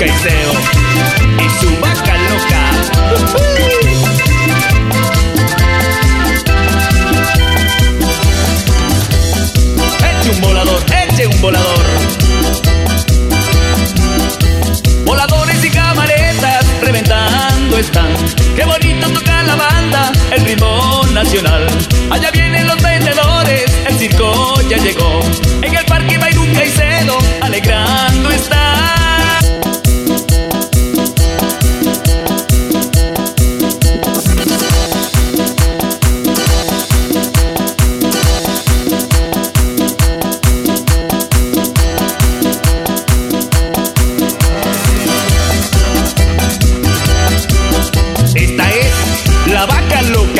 Caicedo y su vaca loca. Eche un volador, eche un volador. Voladores y camaretas reventando están. Qué bonito toca la banda, el ritmo nacional. Allá vienen los vendedores, el circo ya llegó. En el parque Byron Caicedo, alegrando está. Esta es la vaca loca.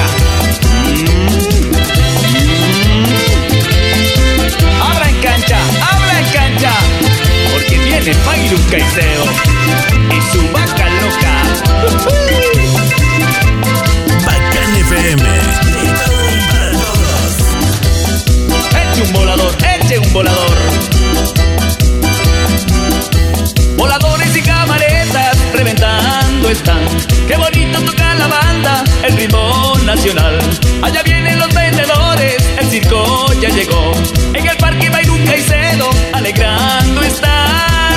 Abra en cancha, porque viene Byron Caicedo y su vaca loca. Bacán FM, para todos. Eche un volador, eche un volador. Voladores y camaretas reventando están. Qué bonito toca la banda, el ritmo nacional. Allá vienen los vendedores, el circo ya llegó. En el parque Byron Caicedo, alegrando está.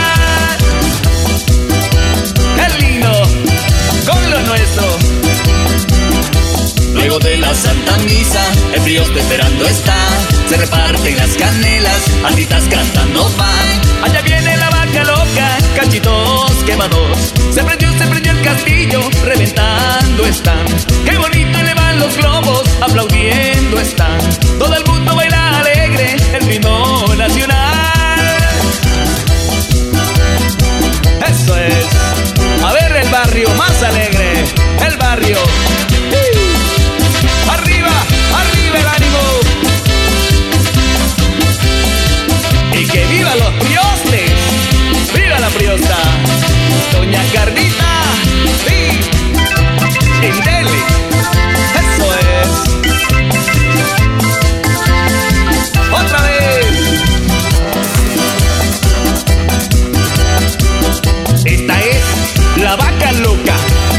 ¡Qué lindo! Con lo nuestro. Luego de la Santa Misa, el frío está esperando está. Se reparten las canelas, artistas cantando van. Allá viene la vaca loca, cachitos quemados. Se prendió el castillo, reventando están. Qué bonito elevan los globos, aplaudiendo están. Todo el mundo baila alegre, el ritmo nacional. Eso es. A ver el barrio más alegre, el barrio. Arriba, arriba el ánimo. Y que viva los priostes. Viva la priosta, doña Carnita. Sí, Indeli. Eso es. Otra vez. Esta es la vaca loca.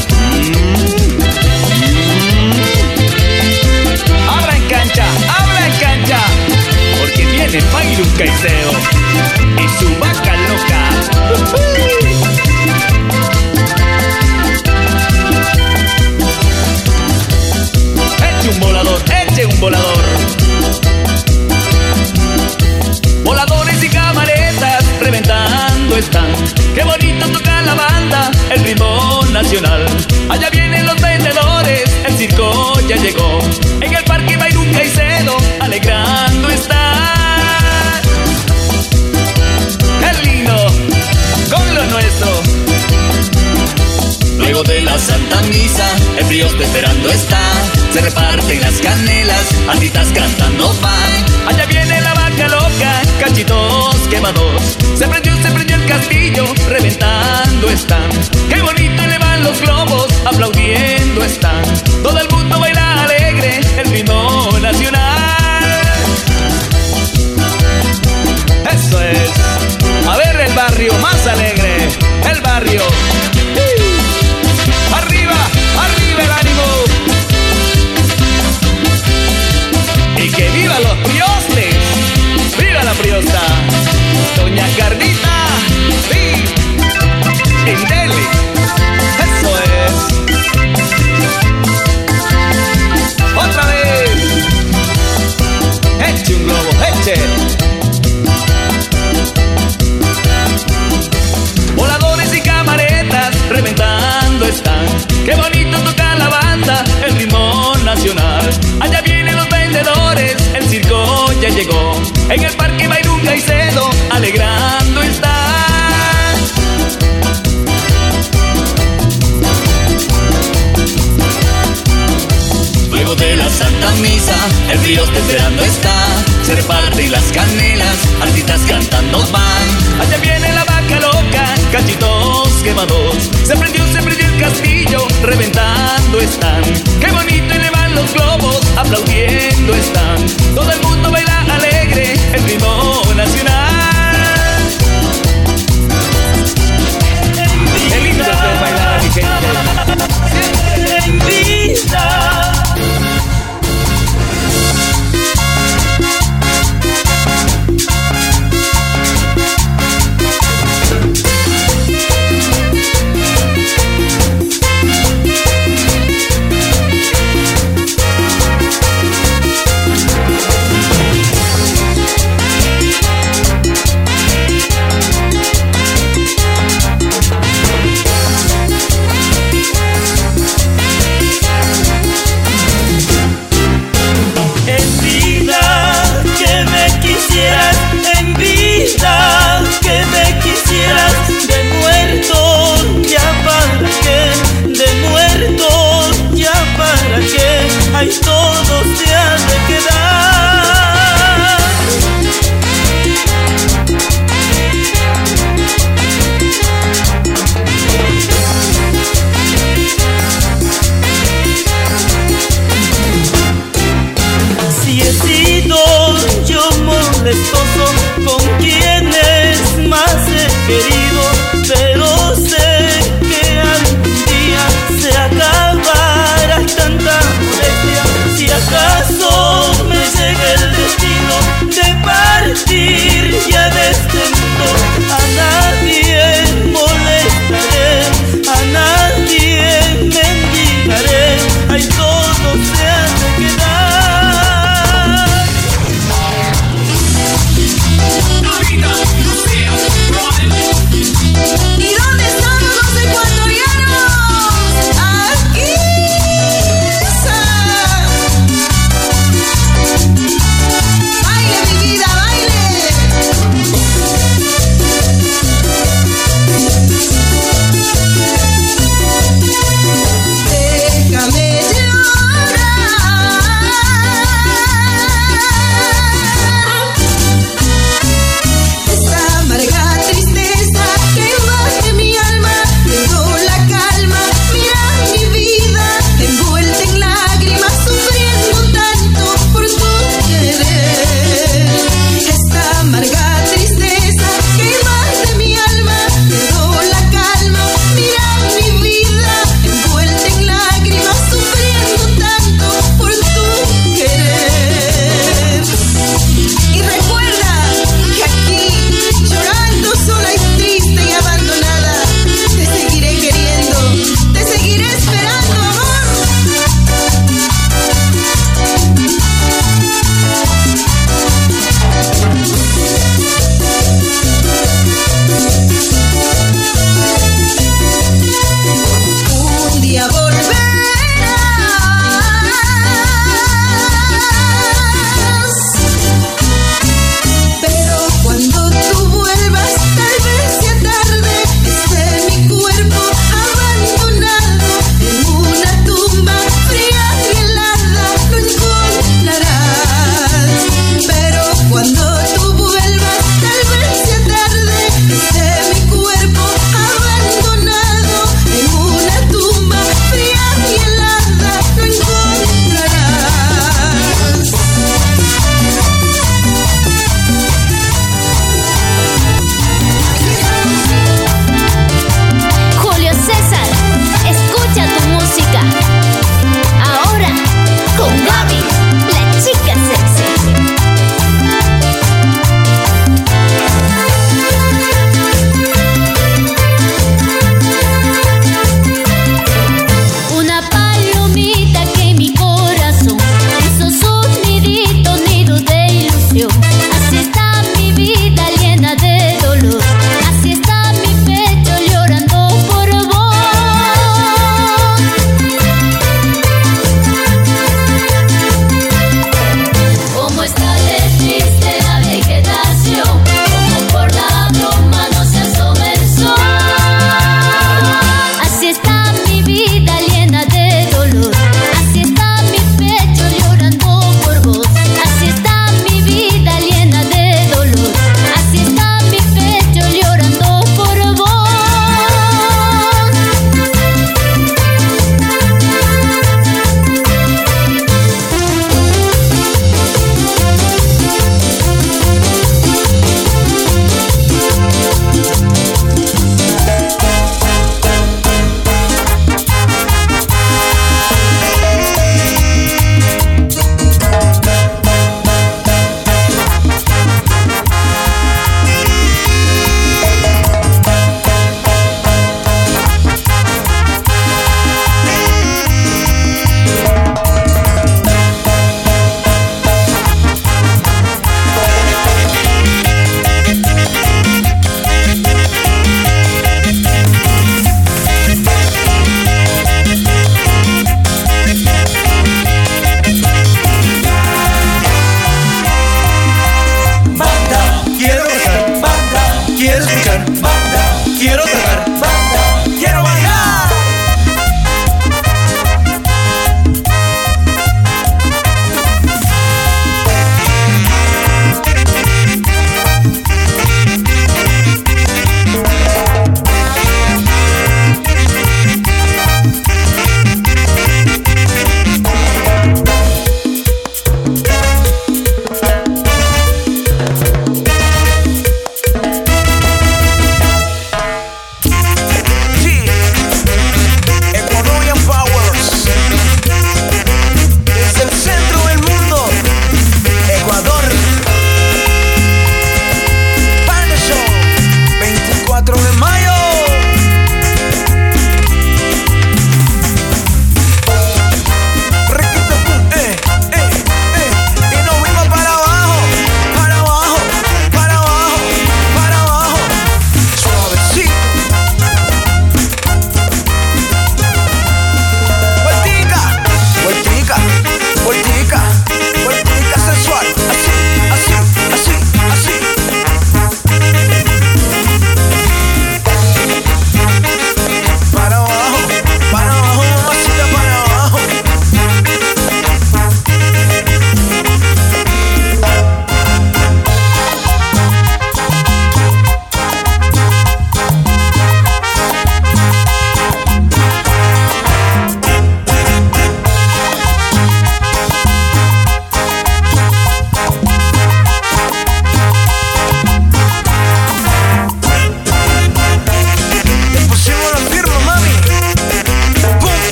Abra en cancha, porque viene Byron Caicedo y su vaca loca. Eche un volador, eche un volador. Voladores y camaretas reventando están. Qué bonito toca la banda, el ritmo nacional. Allá vienen los vendedores, el circo ya llegó. En el parque Byron Caicedo, alegrando está. ¡Qué lindo! Con lo nuestro. Luego de la Santa Misa, el frío está esperando está. Se reparten las canelas, artistas cantando van. Allá viene la vaca loca, cachitos quemados. Se prendió el castillo, reventando están. Qué bonito elevan los globos, aplaudiendo están. Todo el mundo baila alegre, el ritmo nacional. Eso es. A ver el barrio más alegre, el barrio. Arriba, arriba el ánimo. Y que viva los priostes. Viva la priosta, doña Carnita. Sí, Indeli. Eso es. Otra vez. Eche un globo, eche. Voladores y camaretas reventando están. Qué bonito toca la banda, el ritmo nacional. Allá vienen los vendedores, el circo ya llegó. En el parque Byron Caicedo, alegrando está. Luego de la Santa Misa, el frío está esperando está. Se reparten las canelas, artistas cantando van. Allá viene la vaca loca, cachitos quemados. Se prendió el castillo, reventando están. Qué bonito elevan los globos, aplaudiendo están. Todo el mundo baila alegre, el ritmo nacional.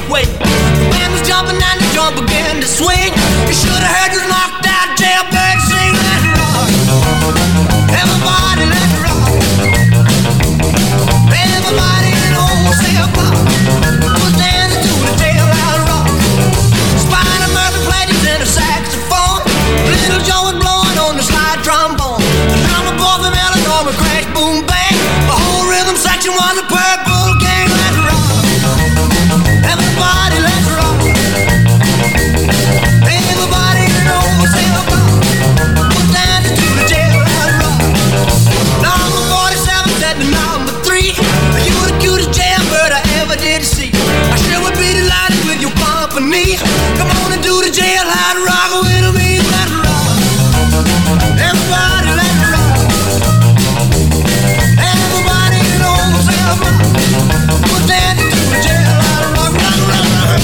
way. The band was jumping and the drum began to swing. You should have heard this knocked out jailbird sing. Let's rock. Everybody, let's rock. Everybody in the whole cell block was dancing to the jailhouse rock. Spider Murphy played his inner saxophone. Little Joe was blowing on the slide trombone. The drummer boy from Illinois would crash, boom, bang. The whole rhythm section was a Purple Gang. Let's rock. Everybody, let's rock. Everybody in the whole cell block was dancing to the jailhouse rock. Number 47 said to number 3, you were the cutest jailbird I ever did see. I sure would be delighted with your company. Come on and do the jailhouse rock with me. Let's rock. Everybody, let's rock. Everybody in the whole cell block was dancing to the jailhouse rock. Rock, rock, rock.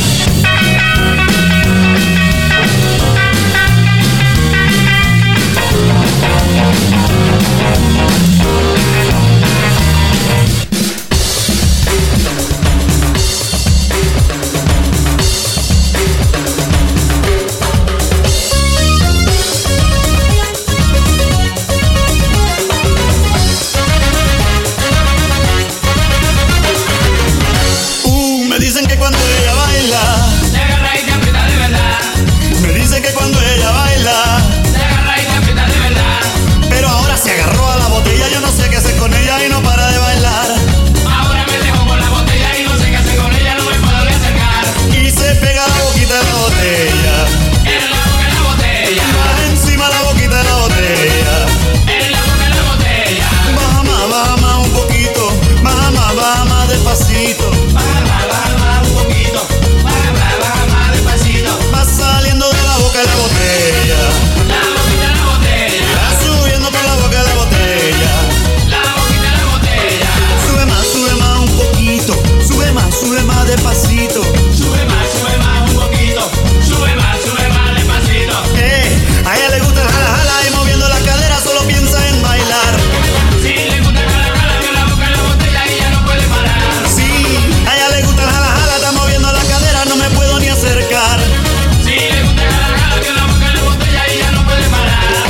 Me dicen que cuando ella baila, te agarra y te aprieta de verdad. me dicen que cuando ella baila, Te agarra y te aprieta de verdad. pero ahora se agarró a la botella, yo no sé qué hacer con ella y no para de bailar. Ahora me dejo con la botella y no sé qué hacer con ella, no me puedo ni acercar. Y se pega la boquita de la botella, En la boca de la botella, baja encima la boquita de la botella. en la boca de la botella. Baja más un poquito, baja más despacito. Baja un poquito, baja más despacito. Va saliendo de la boca de la botella, La boquita de la botella, va subiendo por la boca de la botella. la boquita de la botella. Sube más un poquito, sube más despacito. Sube más un poquito, sube más despacito. A ella le gusta el jala jala y moviendo la cadera solo piensa en bailar. Si le gusta el jala que la boca de la botella y ya no puede parar. Sí, a ella le gusta el jala jala, está moviendo la cadera, no me puedo ni acercar. Si le gusta el jala que la boca de la botella y ya no puede parar.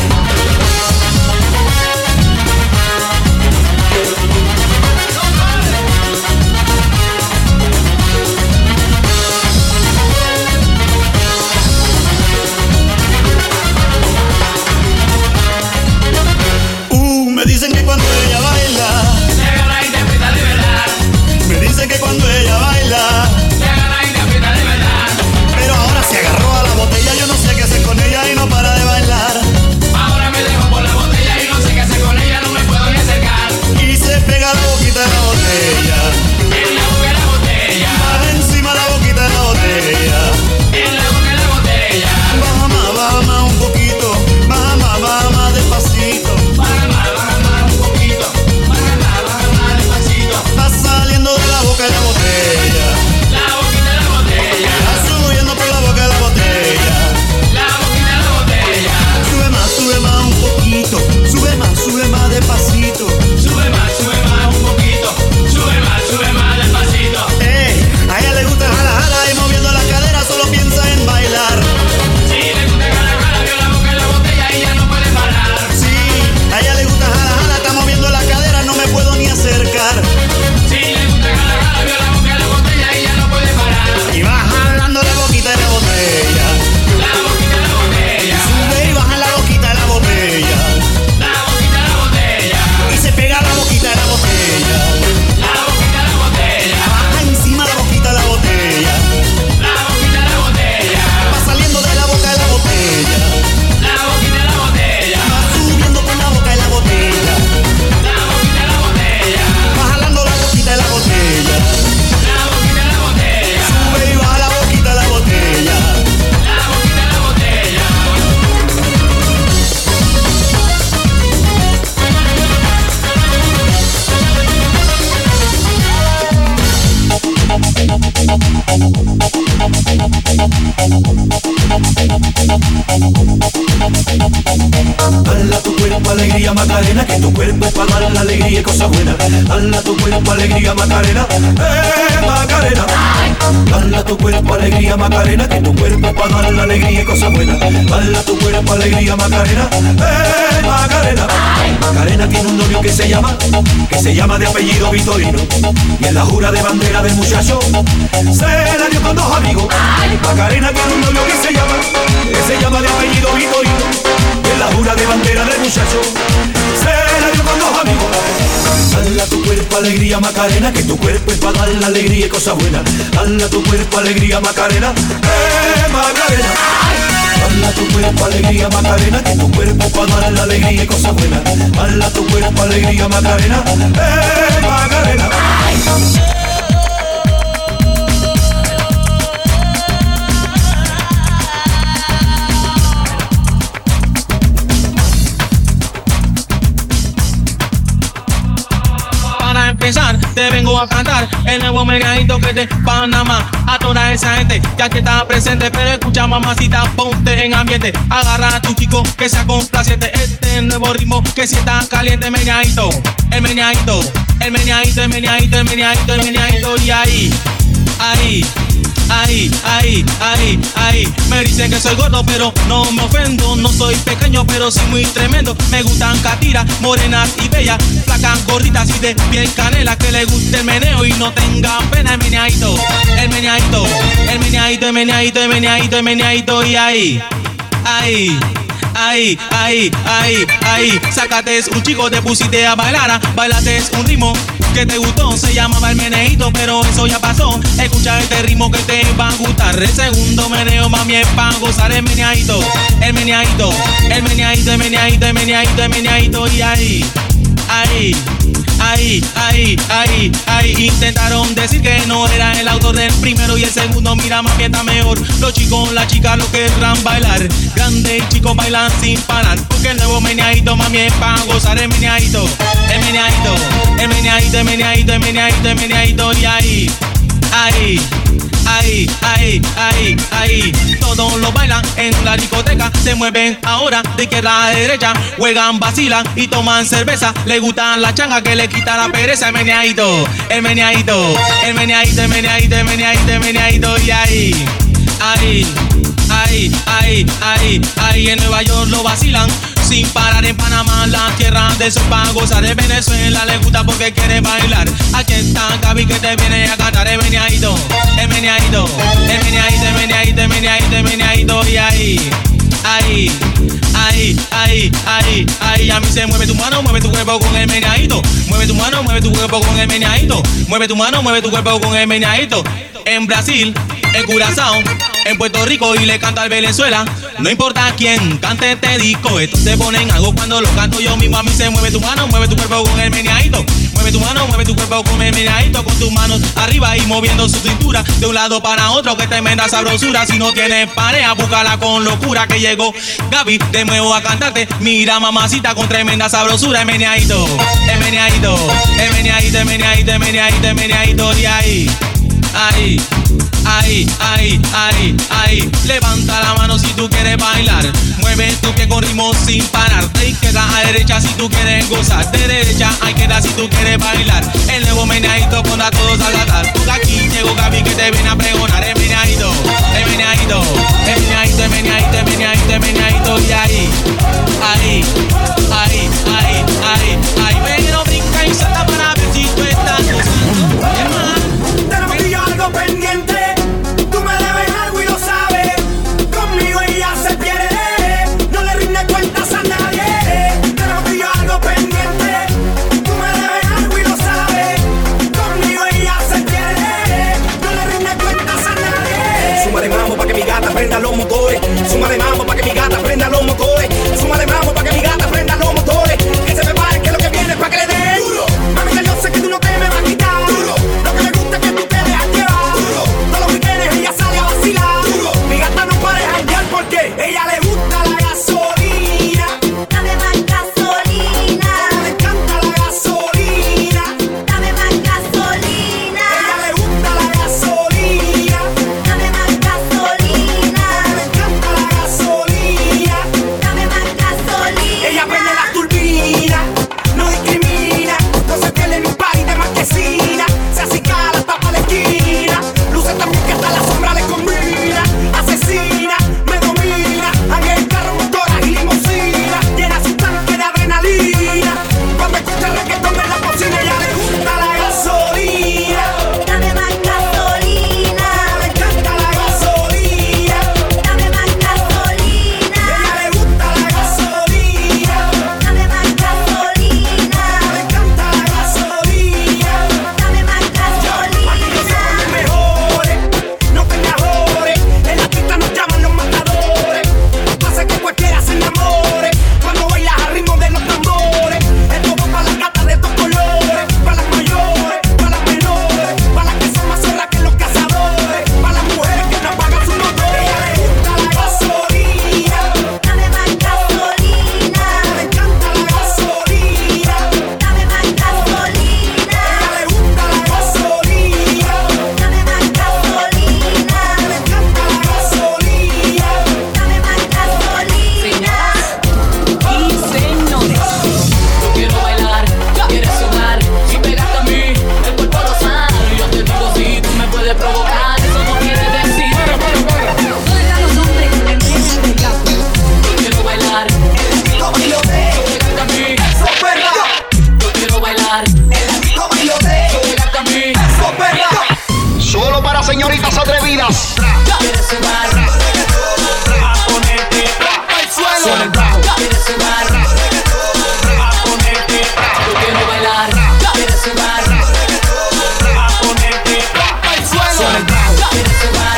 Me dicen que cuando ella baila, Te agarra y te aprieta de verdad. me dicen que cuando ella baila, Te agarra y te aprieta de verdad. pero ahora se agarró a la botella, yo no sé qué hacer con ella y no para de bailar. Ahora me dejo por la botella y no sé qué hacer con ella, no me puedo ni acercar. Y se pega la boquita de la botella, En la boca de la botella, baja encima la boquita de la botella. en la boca de la botella. Baja más un poquito, baja más despacito. Baja más un poquito, baja más despacito. Va saliendo de la boca de la botella, La boquita de la botella, va subiendo por la boca de la botella. la boquita de la botella. Sube más un poquito, sube más despacito. Sube más un poquito, sube más despacito. A ella le gusta el jala jala y moviendo la cadera solo piensa en bailar. Si le gusta el jala que la boca de la botella y ya no puede parar. Sí, a ella le gusta el jala jala, está moviendo la cadera, no me puedo ni acercar. Si le gusta el jala que la boca de la botella y ya no puede parar. Y va jalando la boquita de la botella, La boquita de la botella, sube y baja la boquita de la botella. la boquita de la botella, Y se pega la boquita de la botella, la boquita de la botella, baja encima la boquita de la botella. la boquita de la botella, Va saliendo de la boca de la botella, la boquita de la botella, va subiendo por la boca de la botella. la boquita de la botella, Va jalando la boquita de la botella, la boquita de la botella, sube y baja la boquita de la botella. la boquita de la botella. Dala tu cuerpo alegría Macarena, que tu cuerpo es para dar la alegría y cosas buenas. Dala tu cuerpo alegría Macarena, Macarena. Dale a tu cuerpo alegría Macarena, que tu cuerpo es para dar la alegría y cosas buenas. Dale a tu cuerpo alegría Macarena, Macarena. Macarena tiene un novio que se llama de apellido Vitorino, y en la jura de bandera del muchacho se la dio con dos amigos. Macarena tiene un novio que se llama de apellido Vitorino, y en la jura de bandera del muchacho se la dio con dos amigos. Dale a tu cuerpo alegría Macarena, que tu cuerpo es para dar la alegría y cosas buenas. Dale a tu cuerpo alegría Macarena, Macarena. Dale a tu cuerpo alegría Macarena, que tu cuerpo es para dar la alegría y cosas buenas. Dale a tu cuerpo alegría Macarena, Macarena. Te vengo a cantar el nuevo meneadito que es de Panamá. A toda esa gente ya que está presente, pero escucha mamacita, ponte en ambiente. Agarra a tu chico que sea complaciente. Este nuevo ritmo que si está caliente. Meneadito, el meneadito, el meneadito, el meneadito, el meneadito, el meneadito. Y ahí me dicen que soy gordo, pero no me ofendo. No soy pequeño, pero soy muy tremendo. Me gustan catiras, morenas y bellas, flacas, gorditas y de piel canela. Que le guste el meneo y no tenga pena. El meneadito, el meneadito, el meneadito, el meneadito, el meneadito, el meneadito. Y ahí, sácate un chico, te pusiste a bailar, bailate un ritmo que te gustó, se llamaba el meneíto, pero eso ya pasó. Escucha este ritmo que te va a gustar. El segundo meneo, mami, es para gozar. El meneadito, el meneadito, el meneadito, el meneadito, el meneadito, el meneadito. Y ahí intentaron decir que no era el autor del primero y el segundo. Mira, mami, está mejor. Los chicos, las chicas lo querrán bailar. Grandes y chicos bailan sin parar, porque el nuevo meneadito, mami, es para gozar. El meneadito, el meneadito, el meneadito, el meneadito, el meneadito, el meneadito. Y ahí, todos lo bailan en la discoteca. Se mueven ahora de izquierda a derecha, juegan, vacilan y toman cerveza. Le gustan la changa que le quita la pereza. El meneadito, el meneadito, el meneadito, el meneadito, el meneadito, el meneadito. Y ahí, en Nueva York lo vacilan sin parar. En Panamá, la tierra de sus para gozar. De Venezuela le gusta porque quiere bailar. Aquí está Gaby que te viene a cantar. El meneadito, el meneadito, el meneadito, el meneadito, el meneadito, el meneadito. Y ahí, a mí se mueve tu mano, mueve tu cuerpo con el meneadito. Mueve tu mano, mueve tu cuerpo con el meneadito. Mueve tu mano, mueve tu cuerpo con el meneadito. En Brasil, en Curazao, en Puerto Rico y le canto al Venezuela. No importa quién cante este disco, estos se ponen algo cuando lo canto yo mismo. A mí se mueve tu mano, mueve tu cuerpo con el meneadito. Mueve tu mano, mueve tu cuerpo con el meneadito. Con tus manos arriba y moviendo su cintura de un lado para otro, que tremenda sabrosura. Si no tienes pareja, búscala con locura, que llegó Gaby de nuevo a cantarte. Mira, mamacita, con tremenda sabrosura. El meneadito, el meneadito, el meneadito, el meneadito, el meneadito, el meneadito. Y ahí, levanta la mano si tú quieres bailar. Mueve tu pie con ritmo sin parar. De izquierda a derecha si tú quieres gozar. De derecha a izquierda si tú quieres bailar. El nuevo meneadito pondrá a todos a saltar. Porque aquí llegó Gaby que te viene a pregonar. El meneadito, el meneadito, el meneadito, el meneadito, el meneadito, el meneadito. Y ahí, pero brinca y salta para ver si tú estás gozando. Tenemos que algo pendiente. Tú me debes algo y lo sabes. Conmigo ella se pierde. No le rinde cuentas a nadie. Tenemos que algo pendiente. Tú me debes algo y lo sabes. Conmigo ella se pierde. No le rinde cuentas a nadie. Suma de mambo pa' que mi gata prenda los motores. Suma de mambo pa' que mi gata prenda los motores. Suma de mambo pa' que mi gata prenda los motores. Que se prepare que lo que viene es pa' que le den duro. Mami, que yo sé que tú no te me vas a quitar duro. Lo que me gusta es que tú te dejas llevar duro. Todos los weekends ella sale a vacilar duro. Mi gata no para de janguear porque ella le gusta la gasolina. Dame más gasolina. Le encanta la gasolina. Dame más gasolina. Ella le gusta la gasolina. Dame más gasolina. Le encanta la gasolina. Dame más gasolina. quieres sudar, A ponerte al suelo. suena el bajo, quieres sudar, A ponerte, yo quiero bailar, quieres sudar, a ponerte al suelo. suena el bajo, quieres sudar,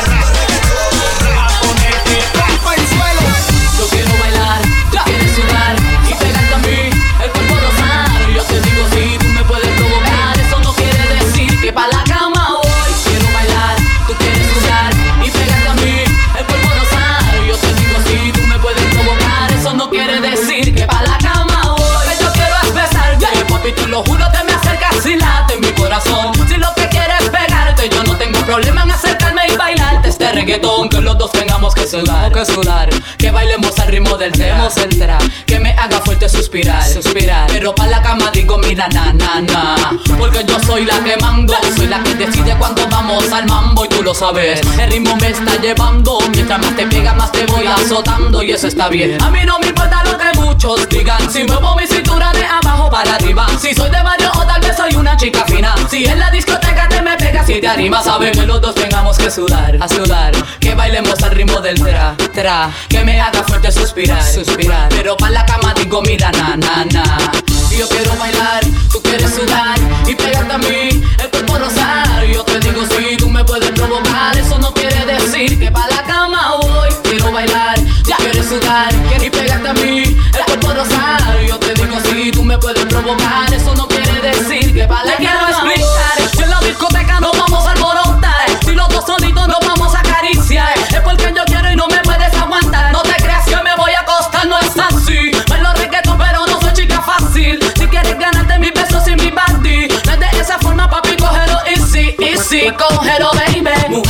A ponerte al suelo. yo quiero bailar, quieres sudar y pegarte a mí, el cuerpo rosado. Yo te digo si tú me puedes provocar, eso no quiere decir que pa' la cama voy. Quiero bailar, tú quieres sudar y pegarte a mí, el cuerpo rosado. Yo te digo si tú me puedes provocar, eso no quiere decir que pa' la cama voy. Yo quiero besarte, papi, te lo juro, te me acercas y late en mi corazón. Si lo que quieres es pegarte, yo no tengo problema en acercarme y bailarte este reggaetón. Que los dos tengamos que sudar, que bailemos al ritmo del tema, que me haga fuerte suspirar, pero pa' la cama digo mira na na na, porque yo soy la que mando, soy la que decide cuando vamos al mambo y tú lo sabes, el ritmo me está llevando, mientras más te pega más te voy azotando y eso está bien. A mí no me importa lo que muchos digan, si muevo mi cintura de abajo para arriba, si soy de barrio o tal vez soy una chica fina, si en la discoteca te me pegas y te animas, sabes que los dos tengamos que sudar, que bailemos al ritmo del tra, que me haga fuerte suspirar, pero pa' la cama digo mira na na na. Yo quiero bailar, tú quieres sudar y pegarte a mí, el cuerpo rosado. Yo te digo si tú me puedes provocar, eso no quiere decir que pa' la cama voy. Quiero bailar, ya quieres sudar y pegarte a mí, el cuerpo rosado. Yo te digo si tú me puedes provocar, eso no quiere decir que pa' la cama voy. Si en la discoteca nos vamos a alborotar, si los dos solitos nos vamos a acariciar, es porque yo quiero y no me puedes aguantar. No te creas que me voy a acostar, no es así. Bailo reggaetón pero no soy chica fácil. Si quieres ganarte mis besos y mi body, no es de esa forma papi, cógelo easy, cógelo baby.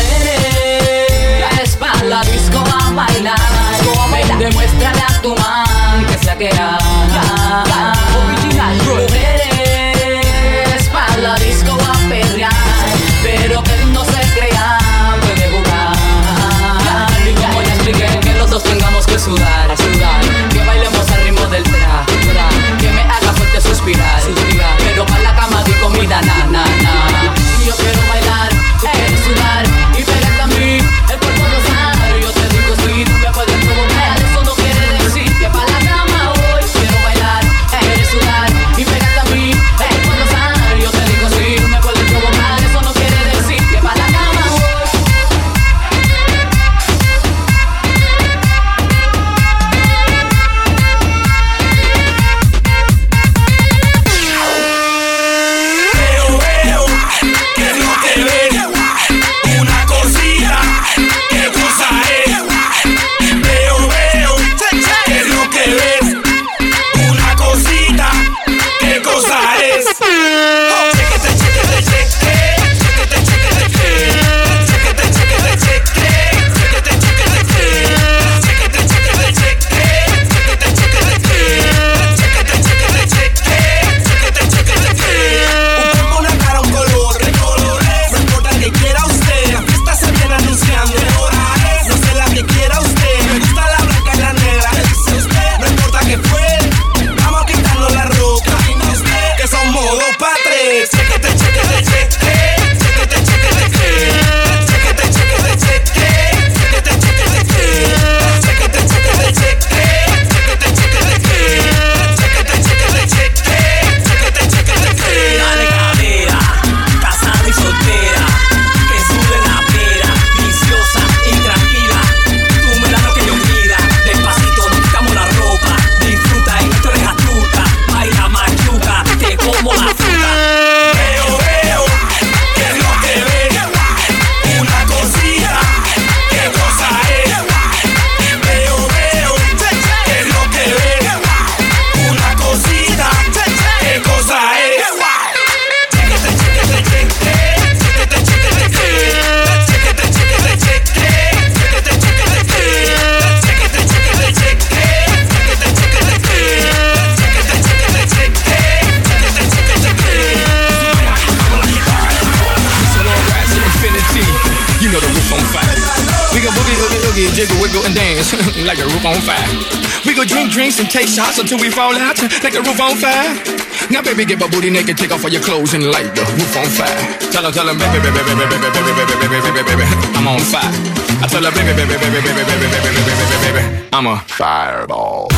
Mujeres pa' la disco a bailar, ven, demuéstrale a tu man que sea que haga. Mujeres pa' la disco a perrear, pero que no se crea, puede jugar. Y como ya expliqué, que los dos tengamos que sudar, que bailemos al ritmo del tra, que me haga fuerte suspirar, pero pa' la cama di comida na na na. Yo quiero bailar, tú quieres sudar y pegarte a mí, el cuerpo rosado. Yo te digo si tú me puedes provocar, eso no quiere decir que pa' la cama voy. boogie, jiggle, wiggle, and dance like a roof on fire. We go drink drinks and take shots until we fall out like a roof on fire. Now, baby, get my booty naked, take off all your clothes and light the roof on fire. Tell her, baby, baby, baby, baby, baby, baby, baby, baby, baby, baby, I'm on fire. I tell her, baby, baby, baby, baby, baby, baby, baby, baby, baby, I'm a fireball.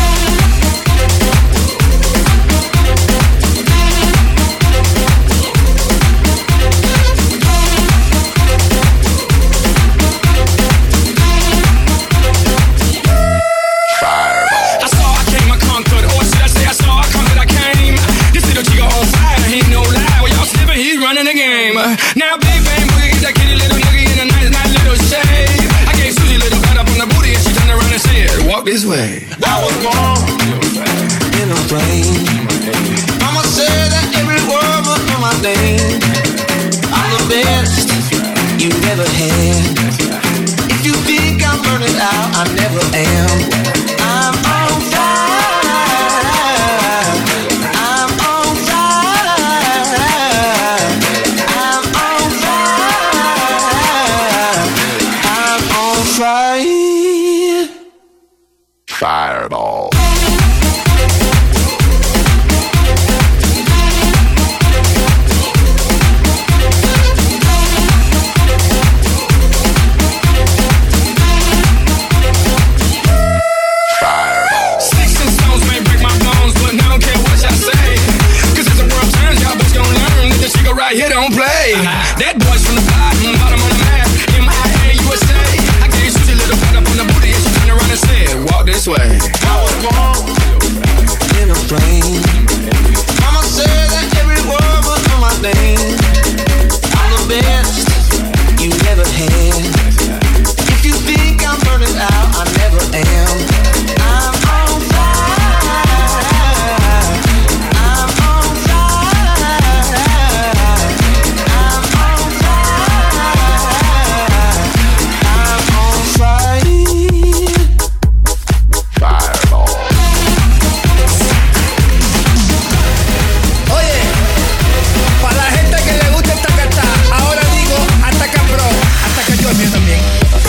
Running the game. Now big bang boogie, get that kitty little noogie in a nice, nice little shade. I gave Susie a little pat up on the booty and she turned around and said, walk this way. I was born in a plane. Mama said that every word was on my name. I'm the best you ever had. If you think I'm burning out, I never am. I'm on fire. Fireball. Sticks and stones may break my bones, but I don't care what y'all say. Cause as the world turns, y'all boys gon' learn that the chico right here don't play. That boy's from the bottom of the map. MIA USA. I gave Susie a little pat up on the booty and she turned around and said, walk this way. I was born in a plane. Mama said that every word was on my name. I'm the best you ever had. If you think I'm burning out, I never am. I'm on fire. I'm on fire. I'm on fire. I'm on fire. Fireball. Oye, para la gente que le gusta esta carta, ahora digo hasta que bro, hasta que yo el mío también.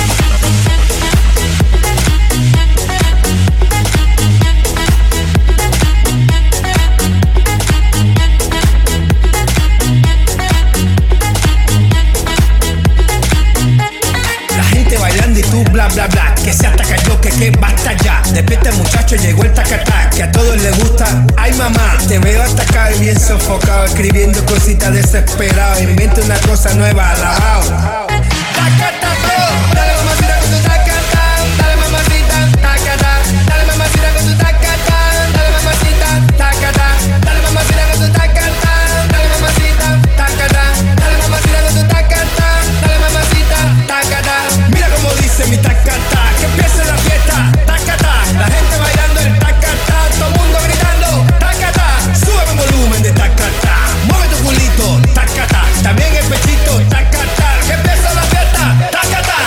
La gente bailando y tú bla bla bla, que sea hasta que yo, que basta ya. Despierta muchacho, llegó el tacatá, que a todos les gusta. Ay mamá, te veo hasta acá bien sofocado, escribiendo cositas desesperado. Inventa una cosa nueva, alabao. Tacata bro, dale mamacita con tu tacata, dale mamacita, tacata, dale mamacita con tu tacata, dale mamacita, tacata, dale mamacita con tu tacata, dale mamacita, tacata, dale mamacita con tu tacata, dale mamacita, tacata. Mira como dice mi tacata, que empiece la fiesta, tacata, la gente bailando el tacata, todo el mundo gritando, tacata, sube el volumen de tacata, mueve tu culito, tacata, también el pechito, tacata, que empieza la fiesta, tacata.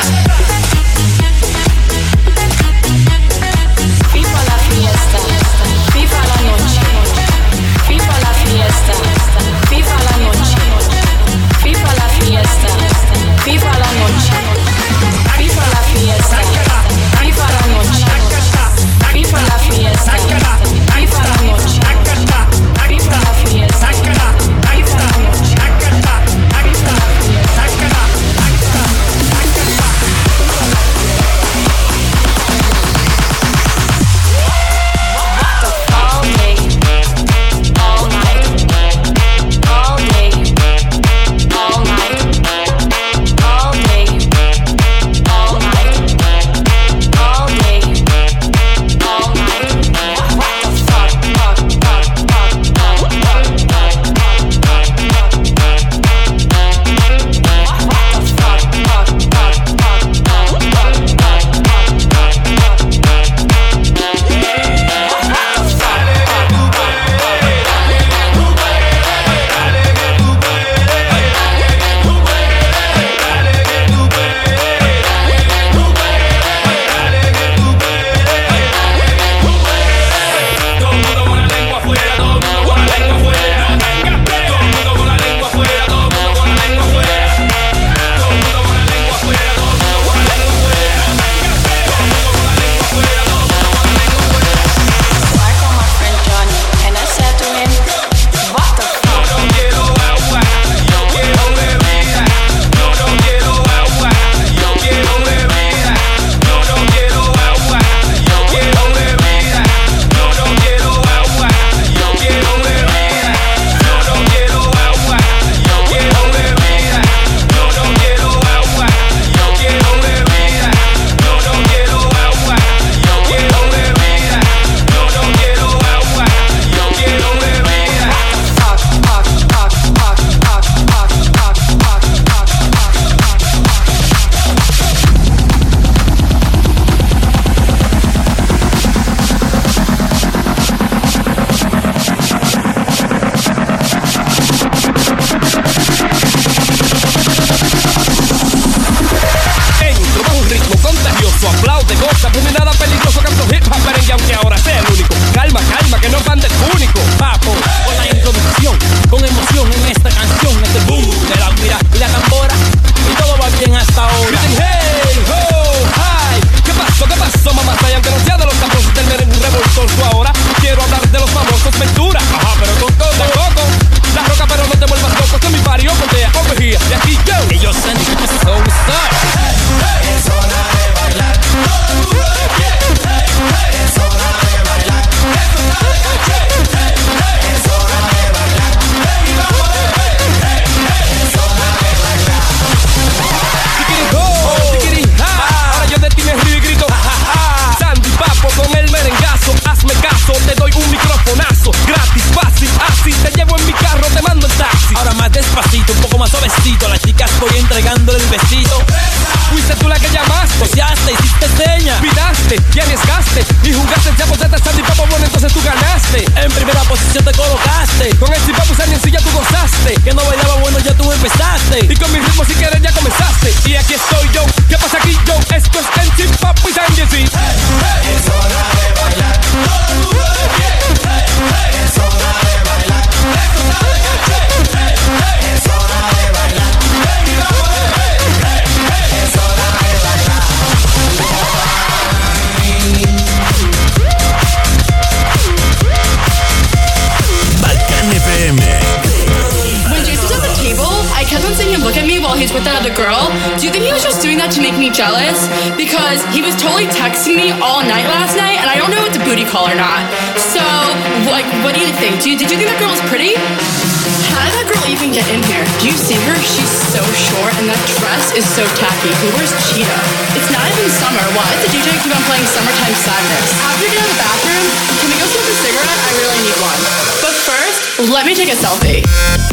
Do you think he was just doing that to make me jealous? Because he was totally texting me all night last night, and I don't know if it's a booty call or not. So, like, what do you think? Did you think that girl was pretty? How did that girl even get in here? Do you see her? She's so short, and that dress is so tacky. Who wears cheetah? It's not even summer. Why does the DJ keep on playing Summertime Sadness? After you get out of the bathroom, can we go smoke a cigarette? I really need one. But first, let me take a selfie.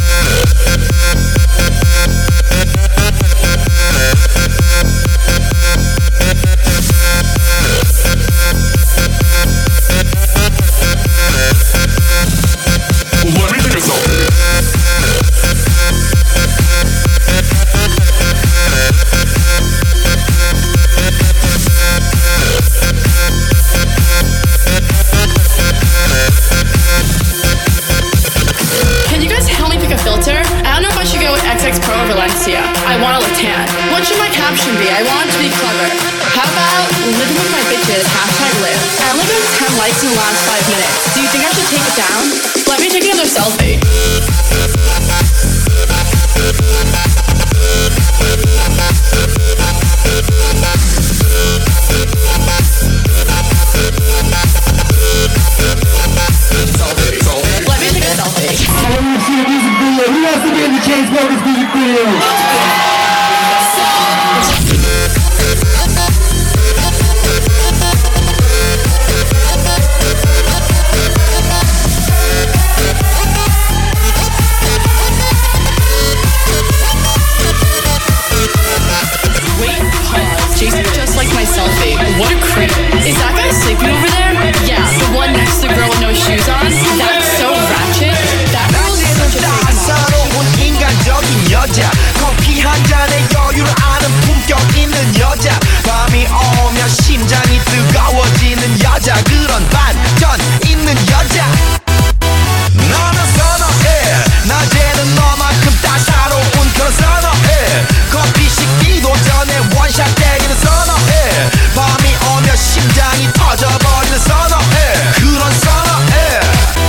I want to look tan. What should my caption be? I want it to be clever. How about living with my bitches, #live. I only got 10 likes in the last 5 minutes. Do you think I should take it down? Let me take another selfie. Let me take a selfie. I want to see a music video. Who wants to be in the Chainsmokers music video? Jason just liked my selfie. What a creep. Is that guy sleeping over there? Yeah, the one next to the girl with no shoes on? That's so ratchet. That girl's such a 따사로운 인간적인 여자 커피 한 잔에 여유를 아는 품격 있는 여자 밤이 오면 심장이 뜨거워지는 여자 그런 반전 있는 여자 너는 선어해 낮에는 너만큼 따사로운 그런 선어해 커피 식기도 전에 원샷 때리는 선어해 밤이 오면 심장이 터져버리는 선어해 그런 선어해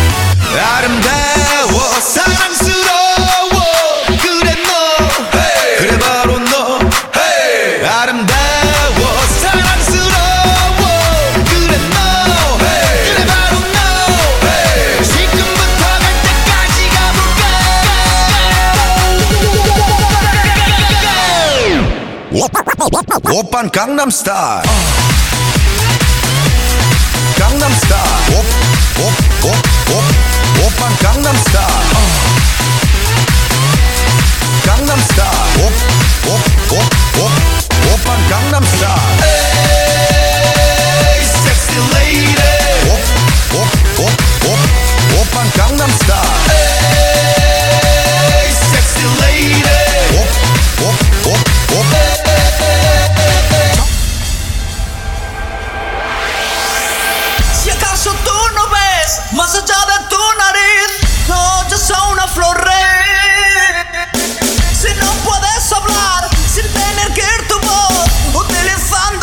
아름다워 사랑스러워 그래 너 hey. 그래 바로 너 hey. 아름다워 사랑스러워 그래 너 hey. 그래 바로 너 hey. 지금부터 갈 때까지 가볼까 오빤 강남스타일 강남스타일 오빤 강남스타일 강남스타일 오빤 강남스타일 에이 섹시 레이디 오빤 강남스타일 에이 섹시 레이디 Si acaso tú no ves más allá de tu nariz, no oyes a una flor rey. Si no puedes hablar sin tener que ir tu voz, utilizando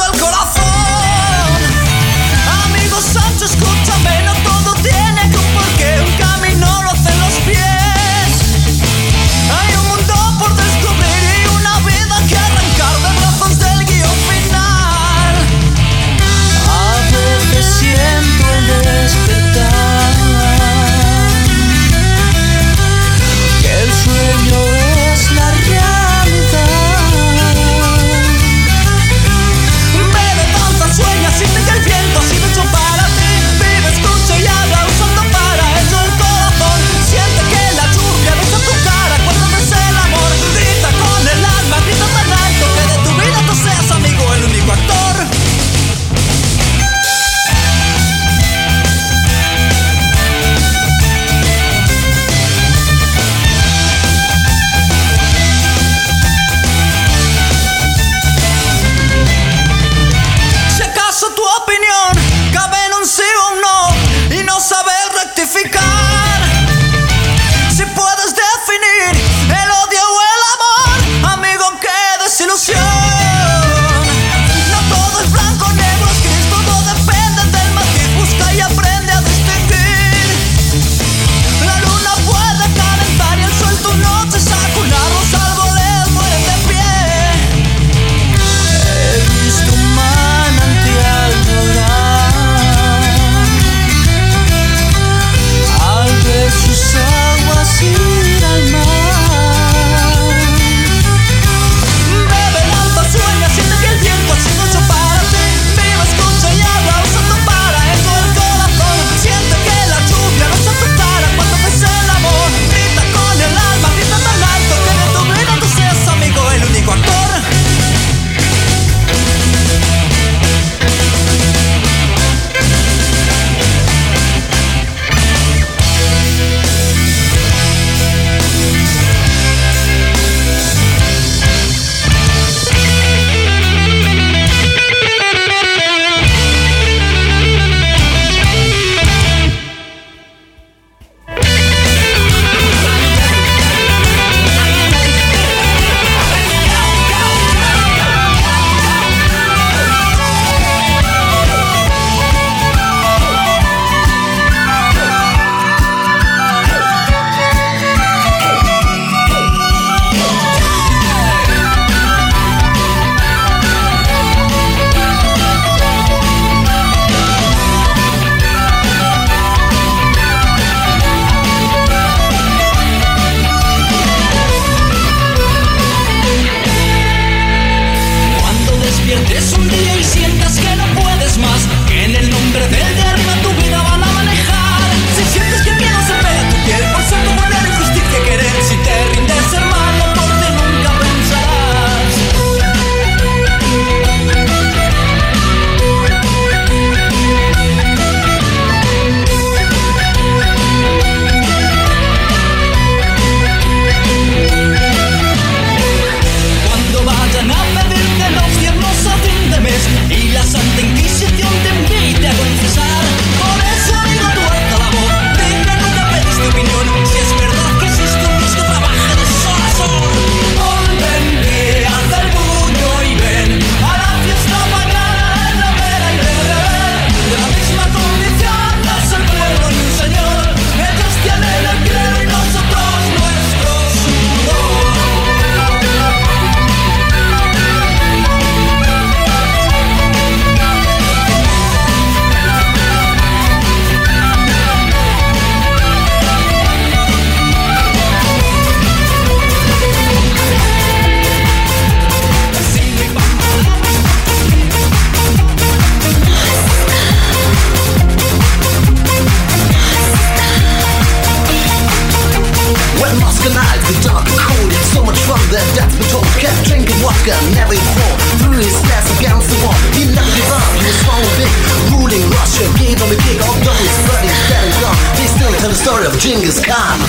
of Genghis Khan.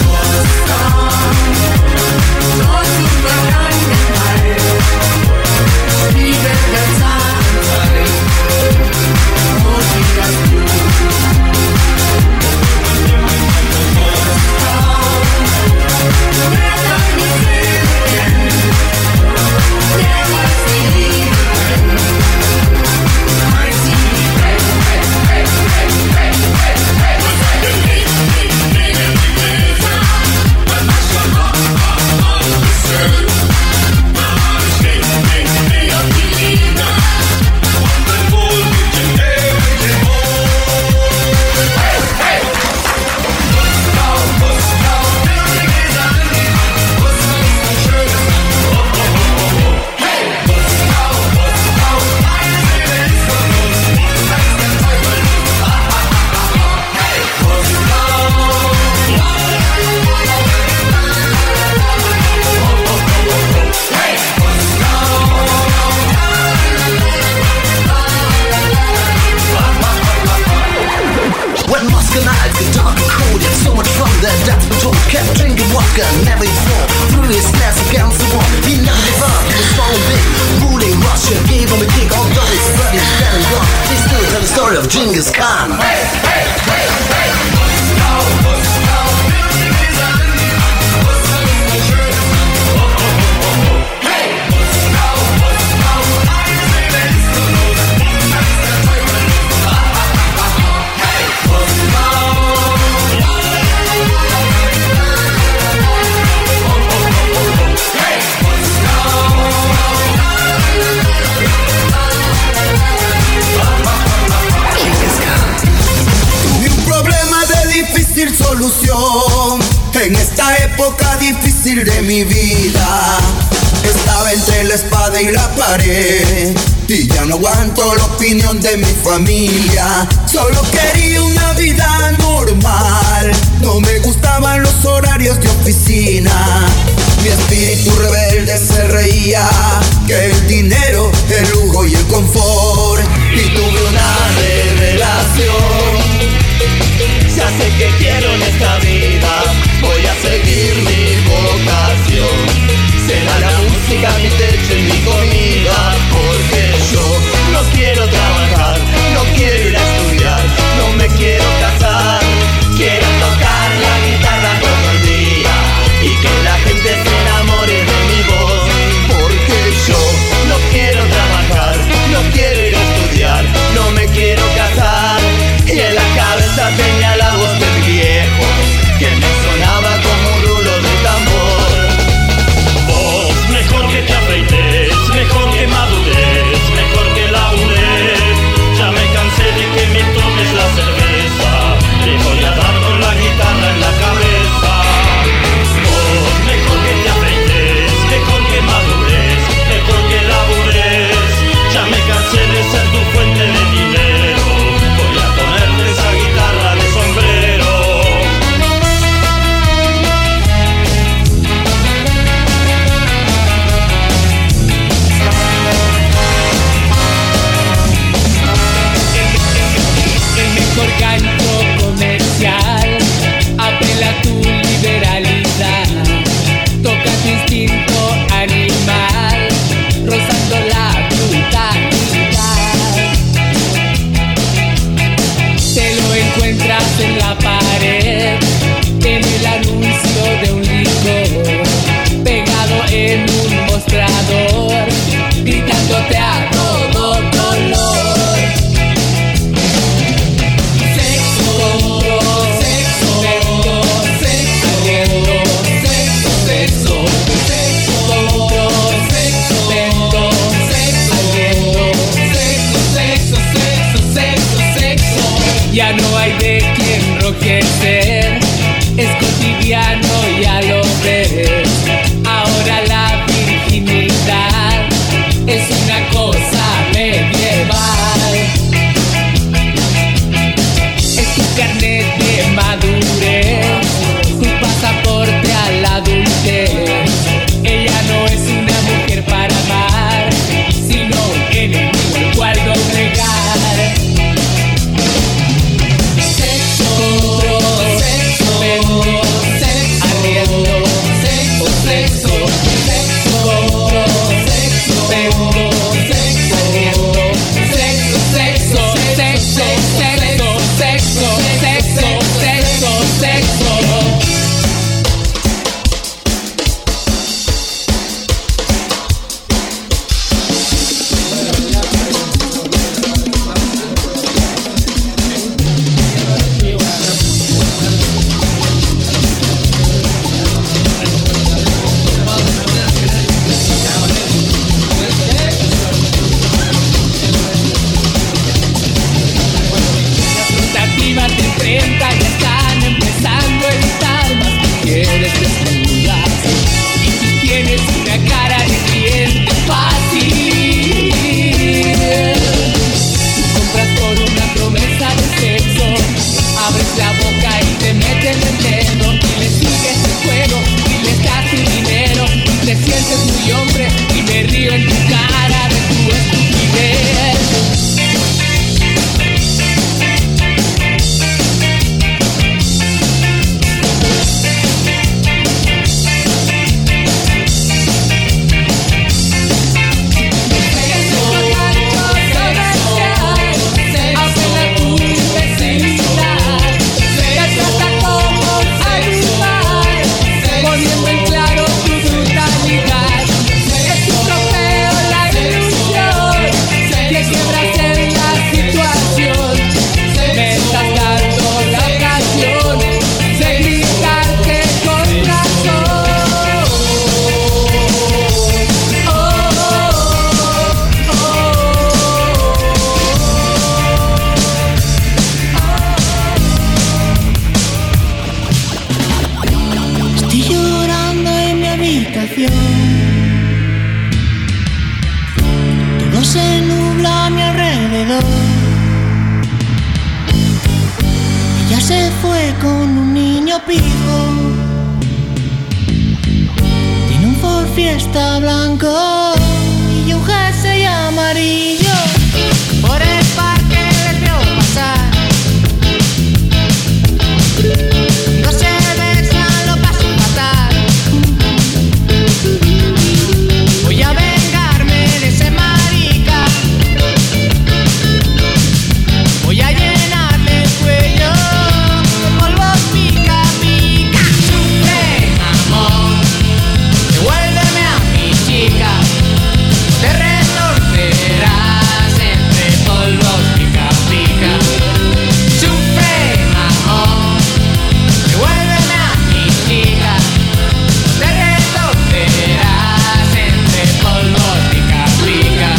Never fall through his snares against the wall. He never gave up, he was strong and big. Ruling Russia, gave him a kick. Although his blood is dead and gone, they still tell the story of Genghis Khan. Hey, hey, hey, hey. Solución en esta época difícil de mi vida. Estaba entre la espada y la pared y ya no aguanto la opinión de mi familia. Solo quería una vida normal, no me gustaban los horarios de oficina. Mi espíritu rebelde se reía que el dinero, el lujo y el confort. Y tuve una revelación. Ya sé que quiero en esta vida, voy a seguir mi vocación. Será la música mi techo y mi comida, porque yo no quiero trabajar, no quiero ir a estudiar, no me quiero casar. Quiero tocar la guitarra todo el día y que la gente se enamore de mi voz, porque yo no quiero trabajar, no quiero ir a estudiar, no me quiero casar. Y en la cabeza tenía la voz de mi viejo, que me sonaba como un rulo de tambor. Vos, mejor que te afeites, mejor que madures, mejor que labures. Ya me cansé de que me tomes la cerveza, te voy a dar con la guitarra en la cabeza. Vos, mejor que te afeites, mejor que madures, mejor que labures. Ya me cansé de ser tu fuente de dinero, voy a ponerte esa guitarra de sombrero. El mejor gancho comercial apela a tu liberalidad, toca tu instinto animal, rozando la brutalidad. Te lo encuentras en la pared, en el anuncio de un licor, pegado en un mostrador, gritándote a todo color. Ya no hay de quien enrojecer, es cotidiano, ya lo ves. Ahora la virginidad es una cosa medieval. Es tu carnet de madurez, tu pasaporte a la adultez. Ella no es una mujer para amar, sino un enemigo al cual doblegar. Sexo, sexo, sale con un niño pijo. Tiene un Ford Fiesta blanco y un jersey amarillo. Por el parque les veo pasar. No se besan, lo paso fatal. Voy a vengarme de ese marica. Voy a llenarle el cuello de polvos pica pica. Sufre, amor, devuélveme a mi chica. Te retorcerás entre polvos pica pica. Sufre, amor, devuélveme a mi chica. Te retorcerás entre polvos pica pica.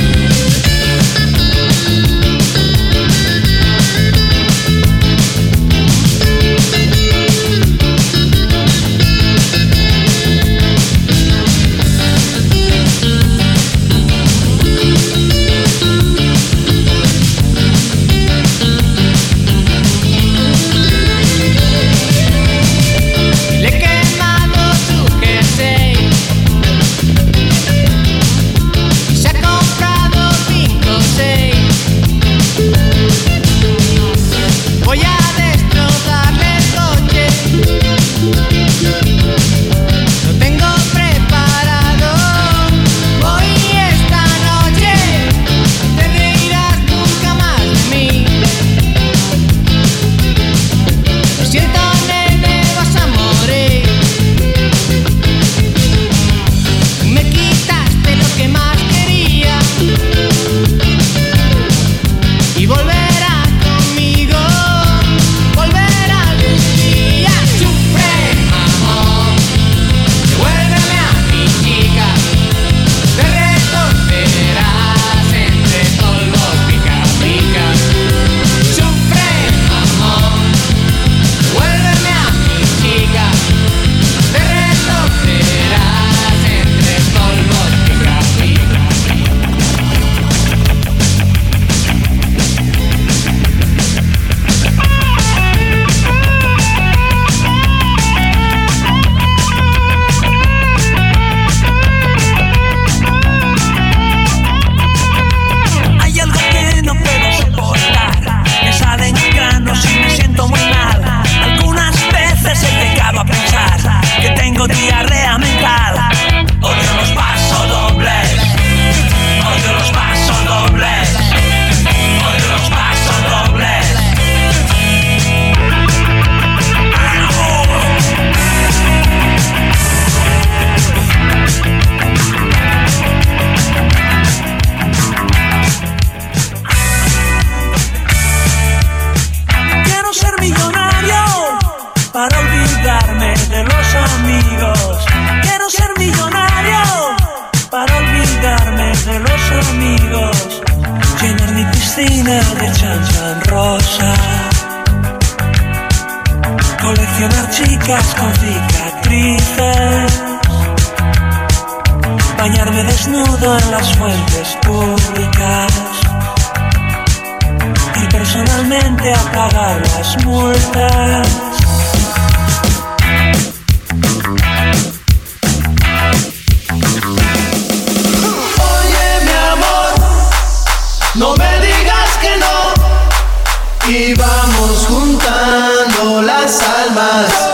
Le he quemado su jersey y se ha comprado 5 o 6. Voy a destrozarle el coche. Lo tengo preparado. Voy esta noche. Te reirás nunca más de mí. Lo siento, nene, vas a morir. Me quitaste lo que más quería y volverá conmigo, volverá algún día. Sufre, amor, devuélveme a mi chica. Te retorcerás entre polvos pica pica. Sufre, amor, devuélveme a mi chica. Te retorcerás entre polvos pica pica. Hay algo que no puedo soportar. Me salen granos y me siento muy mal. Algunas veces he llegado a pensar que tengo diarrea mental. Odio los pasodobles. Odio los pasodobles. Odio los pasodobles. Quiero ser millonario para olvidarme de los amigos. Quiero ser millonario para olvidarme de los amigos. Llenar mi piscina de chanchan rosa. Coleccionar chicas con cicatrices. Bañarme desnudo en las fuentes públicas. Y personalmente a pagar las multas. Oye, mi amor, no me digas que no. Y vamos juntando las almas.